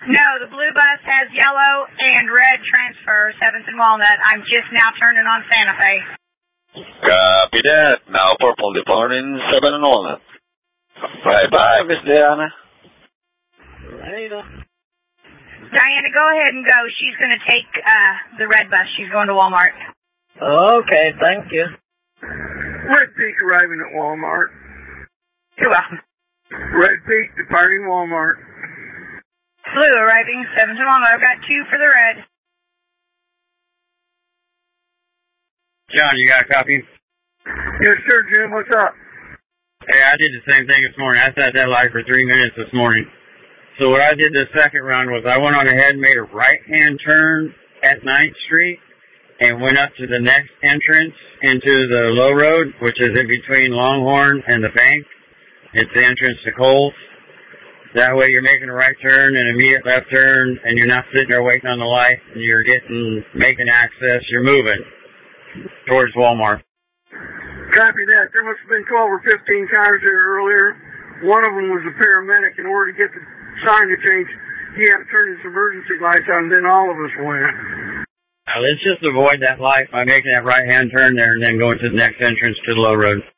No, the blue bus has yellow and red transfer, 7th and Walnut. I'm just now turning on Santa Fe. Copy that. Now purple departing 7 and Walnut. Bye-bye, Miss Diana. Later. Diana, go ahead and go. She's going to take the red bus. She's going to Walmart. Okay, thank you. Red Peak arriving at Walmart. You're welcome. Red Peak departing Walmart. Blue arriving 7th and Walnut. I've got 2 for the red. John, you got a copy? Yes, sir, Jim. What's up? Hey, I did the same thing this morning. I sat at that light for 3 minutes this morning. So what I did the second round was I went on ahead and made a right-hand turn at 9th Street and went up to the next entrance into the low road, which is in between Longhorn and the bank. It's the entrance to Kohl's. That way you're making a right turn and immediate left turn, and you're not sitting there waiting on the light, and you're making access. You're moving towards Walmart. Copy that. There must have been 12 or 15 cars there earlier. One of them was a paramedic. In order to get the sign to change, he had to turn his emergency lights on, and then all of us went. Now, let's just avoid that light by making that right-hand turn there and then going to the next entrance to the low road.